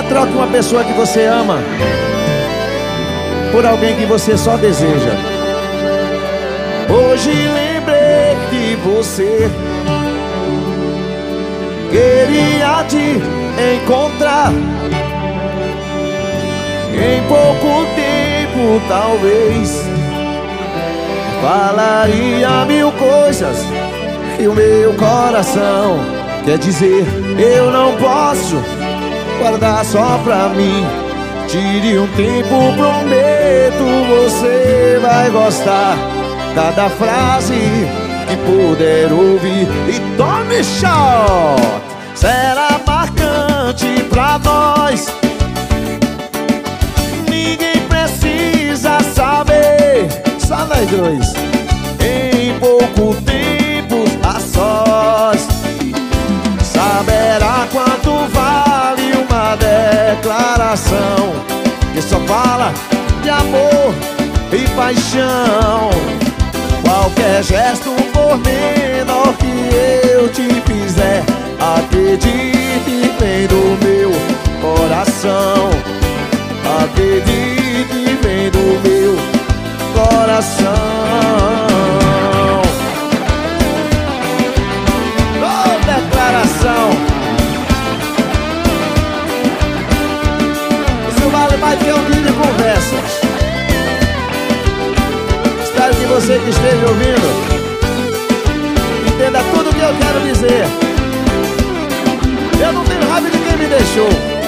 troque uma pessoa que você ama por alguém que você só deseja. Hoje lembrei de você, queria te encontrar. Em pouco tempo talvez falaria mil coisas e o meu coração quer dizer, eu não posso guardar só pra mim. Tire um tempo, prometo, você vai gostar. Cada frase que puder ouvir e tome shot será marcante pra nós. Ninguém precisa saber, só nós dois. Em pouco tempo a sós saberá quanto vale uma declaração que só fala de amor e paixão. Qualquer gesto, por menor que eu te fizer, acredite, vem do meu coração. Acredite, vem do meu coração. Oh, declaração. Isso vale mais que um dia de conversa. Espero que você que esteja ouvindo entenda tudo o que eu quero dizer. Eu não tenho raiva de quem me deixou,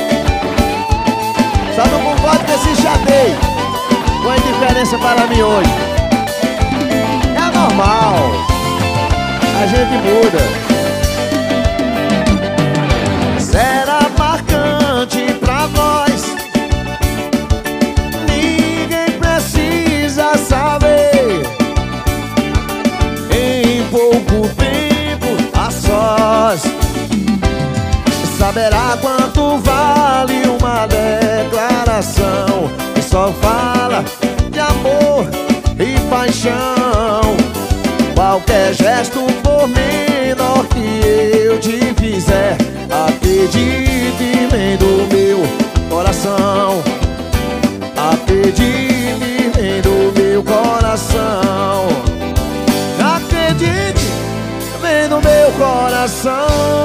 só não concordo que se chateie com a indiferença para mim hoje. É normal, a gente muda. Será marcante pra nós, ninguém precisa saber. Em pouco tempo a sós saberá quanto vale uma declaração que só fala de amor e paixão. Qualquer gesto, por menor que eu te fizer, acredite, vem do meu coração. Acredite, vem do meu coração. Acredite, vem do meu coração.